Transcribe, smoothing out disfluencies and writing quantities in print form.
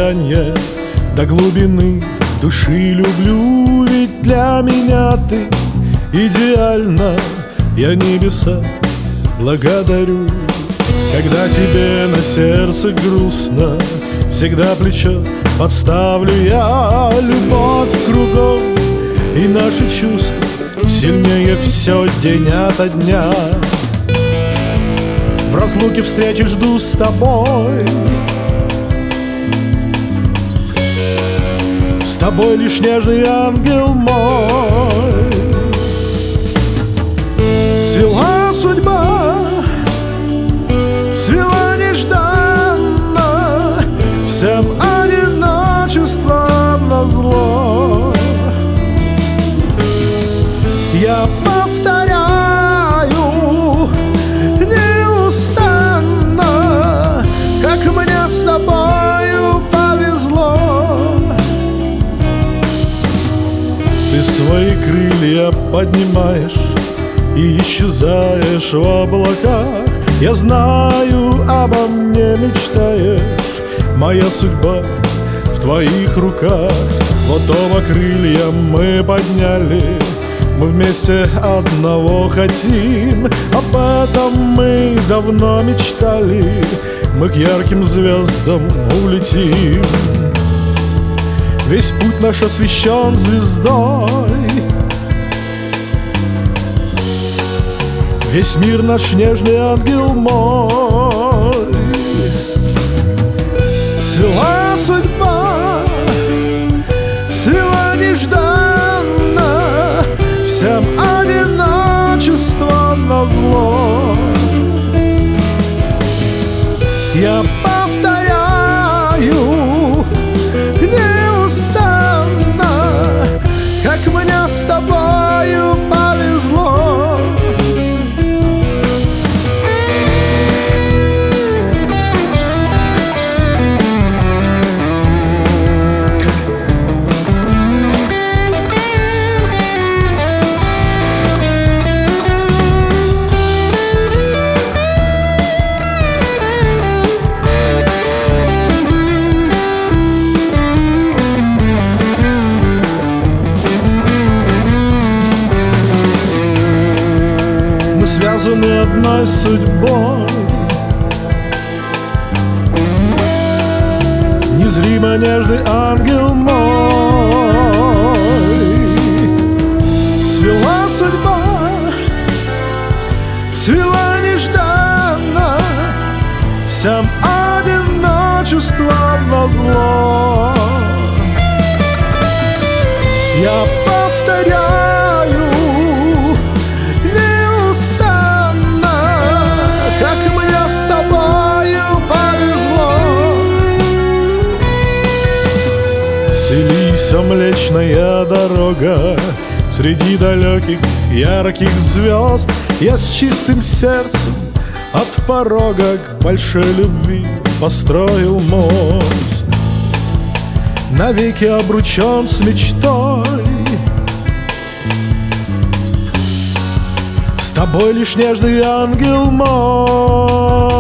сияние до глубины души люблю, ведь для меня ты идеальна. Я небеса благодарю. Когда тебе на сердце грустно, всегда плечо подставлю я. Любовь кругом и наши чувства сильнее все день ото дня. В разлуке встречи жду с тобой, с тобой лишь нежный ангел мой. Свела судьба, свела нежданно, всем одиночеством назло. Я повторяю неустанно, как мне с тобою повезло. Ты свои крылья поднимаешь и исчезаешь в облаках. Я знаю, обо мне мечтаешь, моя судьба в твоих руках. Вот оба крылья мы подняли, мы вместе одного хотим. Об этом мы давно мечтали, мы к ярким звездам улетим. Весь путь наш освещен звездой, весь мир наш нежный ангел мой. Свела судьба, свела нежданно, всем одиночество назло. Я повторяю неустанно, как мне с тобою повезло. Связаны одной судьбой, незримо нежный ангел мой. Свела судьба, свела нежданно, всем одиночество назло. Я повторяю Селися, Млечная Дорога, среди далеких ярких звезд. Я с чистым сердцем от порога к большой любви построил мост. Навеки обручен с мечтой, с тобой лишь нежный ангел мой.